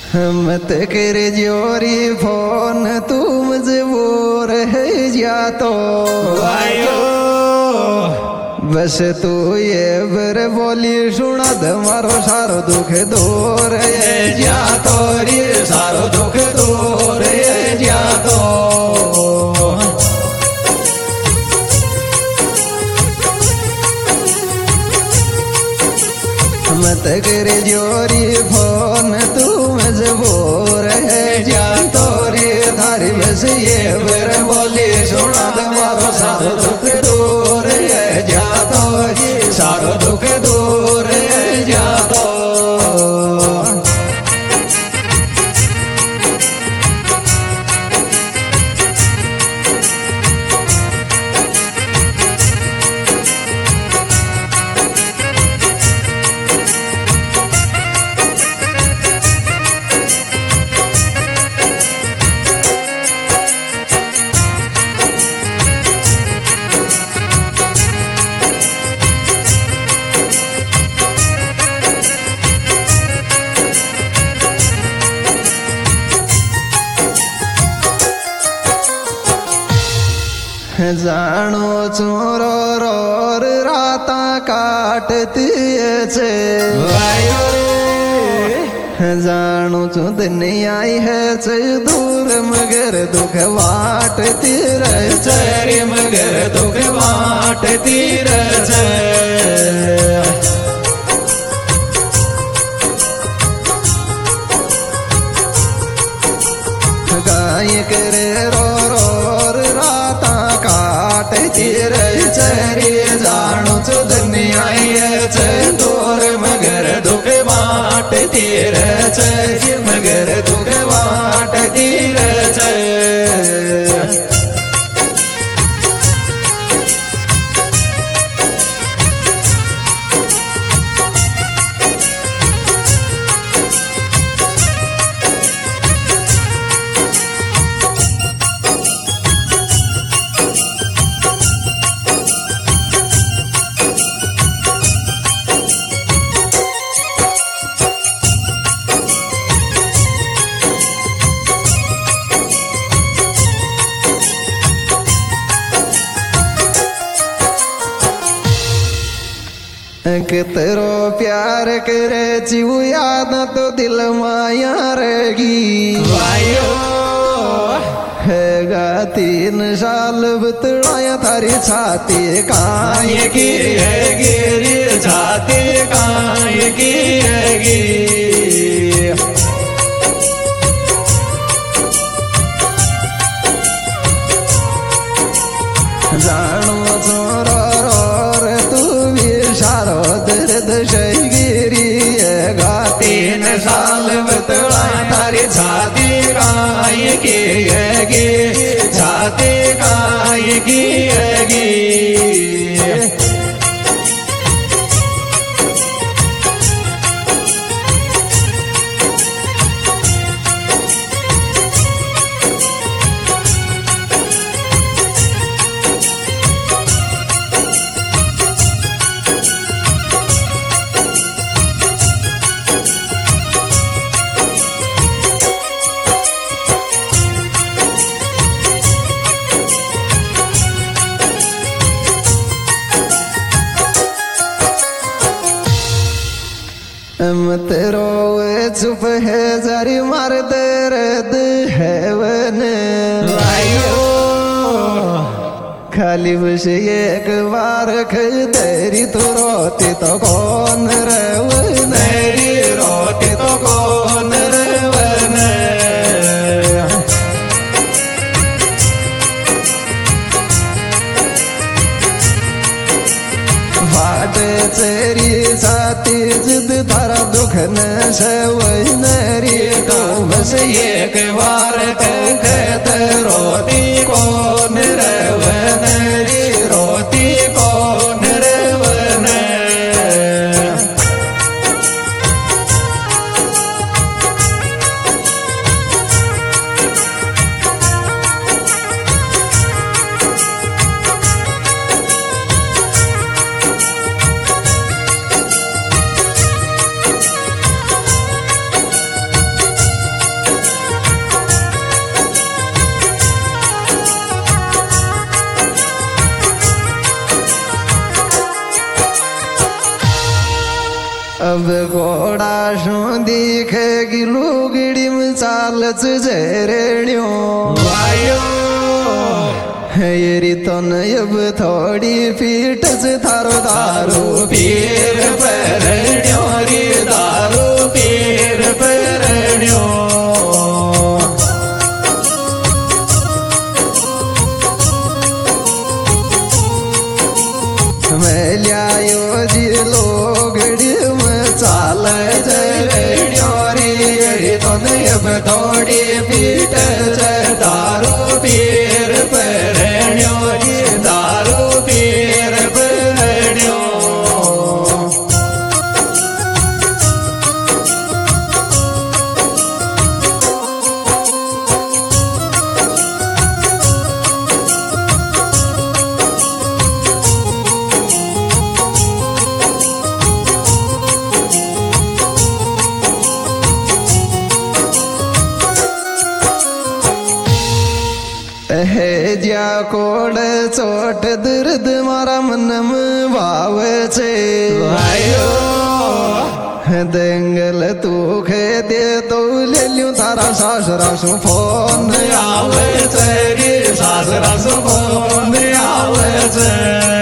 मत कर जोरी फोन तू मजबूर है या तो आयो बस तू ये बर बोली सुना दे मारो सारो दुख दूर है या तो रे सारो दुख दूर है या तो मत कर जोरी फोन तू मजबूर है या तो रे थारी बस ये बर बोली सुना दे मारो सारो दुख दूर है या तो रे सारो दुख दूर है या तो जानो चोरो रोर राता काटती छे आयो जानो चो दुनिया है चे दूर मगर दुख वाटती रहे चरे मगर दुख बाटती रहे गाय करे रो रोर राता काटती रहे चरे जानो चो दुनिया चे दूर मगर दुख बाटती रहे मगर दुख बाटती रहे कितरो प्यार करे जीव याद तो दिल माया रहेगी आयो हैगा 3 साल बतलाया थारी छाती काय की हैगी रे छाती काय की हैगी जानो छोरो रोर तू भी सारो दर्द शहीरी हैगा 3 साल बतलाया थारी छाती काय की हैगी छाती काय की हैगी मत रोए चुप है जरी मार दर्द है वन आयो खाली बस एक बार तेरी तो रोती तो कौन रवन मेरी रोती तो कौन रवन फाट चेरी साथी जिद थारा दुख न सवई नरी तो बस एक बार कहते रोती कौन रवन रे रोती कौन रवन खेगी लुगड़ी में चालच जरेण्यो वायो येरी तो नयब थोड़ी पीठ से थारो दारू पीर परण्यो रे दारू पीर परण्यो मैं लियायो जी लोगड़ी में चाल जरेण्यो रे तो नयब थोड़ी पीठ से दारू पीर परण्यो रे दारू पीर परण्यो है ज्या कोड चोट दर्द मारा मन में भावे छे वायो दंगल तू खे दे तो ले लियो थारा सासरा सु फोन आवे छे रे सासरा सु फोन आवे छे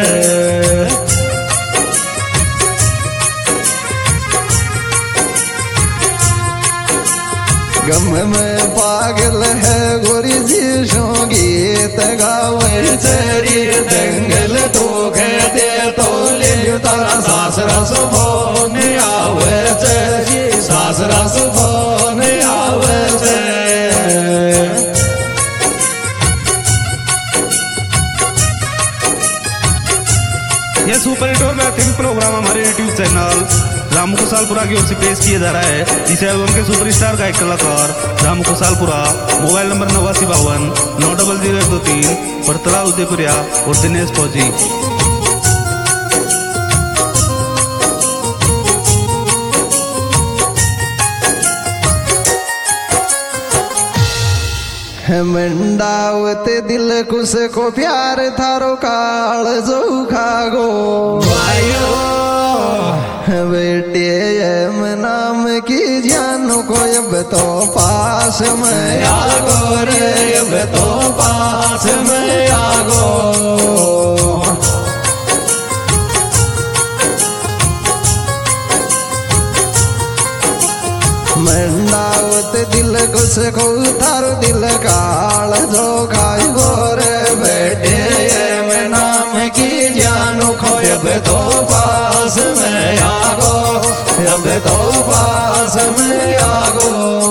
गम में पागल है गोरी जी सो गीत गावे चरी दंगल तो दे तो ले लियो तारा सासरा सु फोन आवे छे सासरा सु फोन आवे छे यह सुपर हिट और मैथिंग प्रोग्राम हमारे यूट्यूब चैनल रामू कुशालपुरा की ओर से पेश किया जा रहा है। इस एल्बम के सुपरस्टार गायक कलाकार रामू कुशालपुरा, मोबाइल नंबर 8952 9000123, परतला उदयपुरिया और दिनेश फौजी। मंडावत दिल कुस को प्यार थारो काल जो खागो वायो बेटे एम नाम की जानो को अब तो पास में आगो रे अब तो पास में आगो मंडावत दिल कुस को थारो दिल काल जो खाई गोरे बेटे एम नाम की जानो खो अब तो पास में आगो अब तो पास में आगो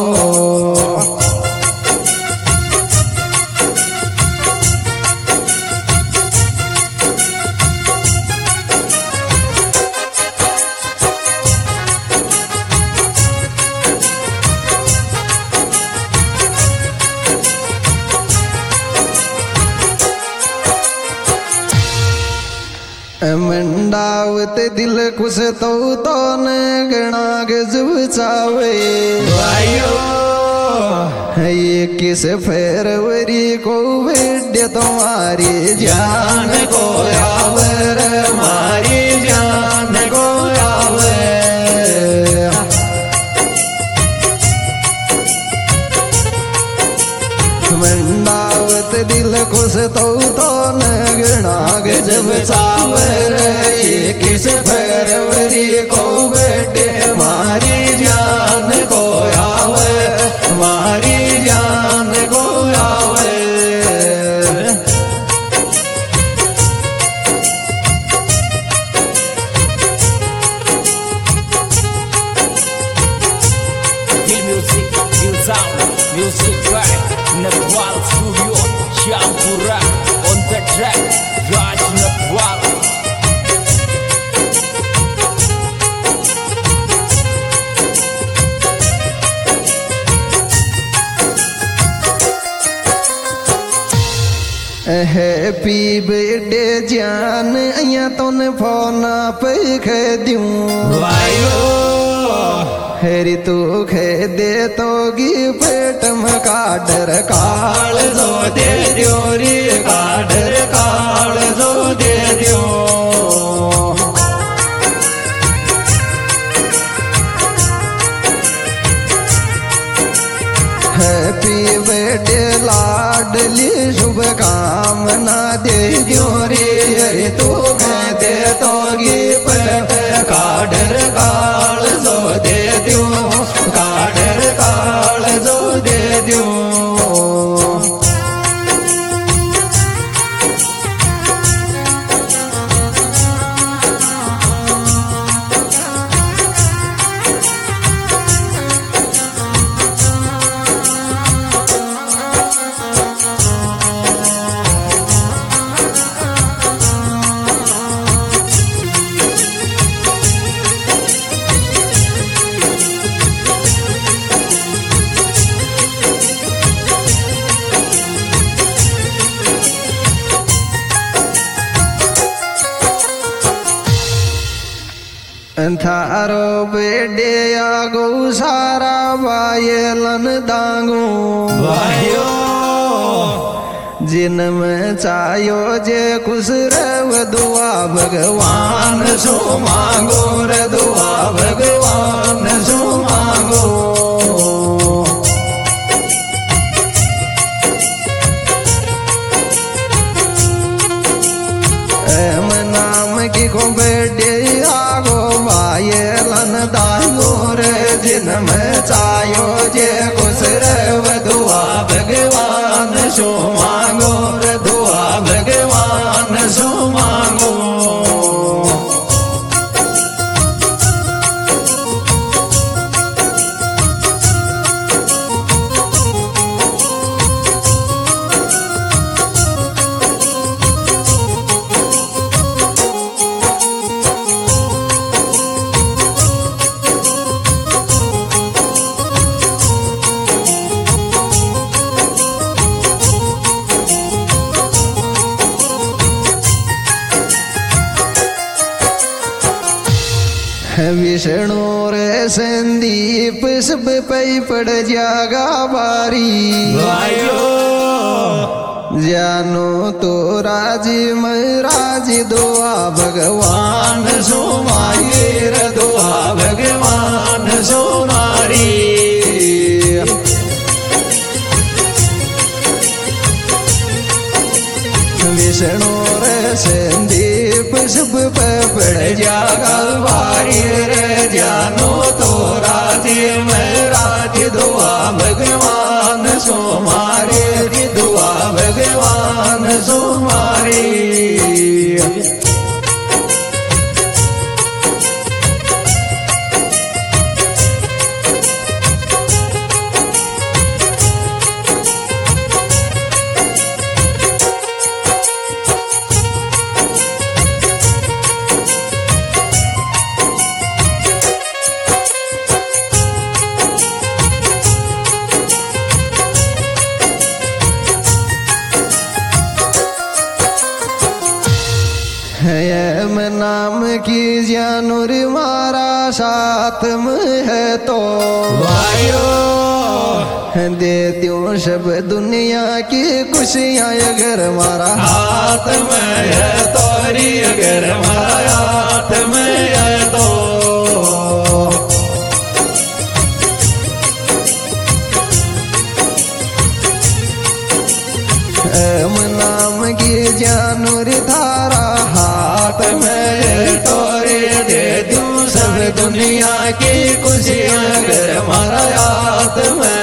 मंडावत दिल कुछ तो न गणा गजब चावे वायो ये किस फरवरी को वेड्य तुम्हारी जान को आवर मारी जान को आवर मंडावत दिल कुछ तो न गणा गजब चावर ये किस फरवरी को बेटे मारी जान को आवे मारी जान को आवे music, sound, music by Nepal Studio, Champura on the track, Raj Nepal. Happy birthday जान अया तोने फोन पे खे दूं वायो हेरी तू खे दे तो गी पेट में काडर काल जो दे दियो रे काडर काल जो दे दियो हैप्पी बर्थडे लाडली शुभ कामना दे दियो रे तू कहते तो गिफ्ट काडर काल जो दे दियो काडर काल जो दे दियो। थारो बेडे आगो सारा वायलन दांगो भाइयो जिन में चायो जे खुश रव दुआ भगवान सो मांगो रे दुआ भगवान सो मांगो। एम नाम की को बेडे आगो वायलन दांगो रे जिन में चायो जे खुश रव दुआ भगवान सो मांगो रे दुआ भगवान सो मांगो। विष्णु रे संदीप सब पई पड़ जागा बारी भाइयो जानो तो राजी महाराज दुआ भगवान सो मांगे रे दुआ भगवान सो मारी। विष्णु रे संदीप सब पे पड़ जागा बारी रे जानो तो राजी महाराज दुआ भगवान सो मारे दुआ भगवान सो मारे। एम नाम की जानूर मारा साथ में है तो भाइयो देती हूँ सब दुनिया की खुशियाँ अगर मारा हाथ में है तोरी अगर हमारा हाथ में है तो एम नाम की जानूर थारा हाथ में तोरे दे दूं सब दुनिया की खुशियाँ अगर हमारा हाथ में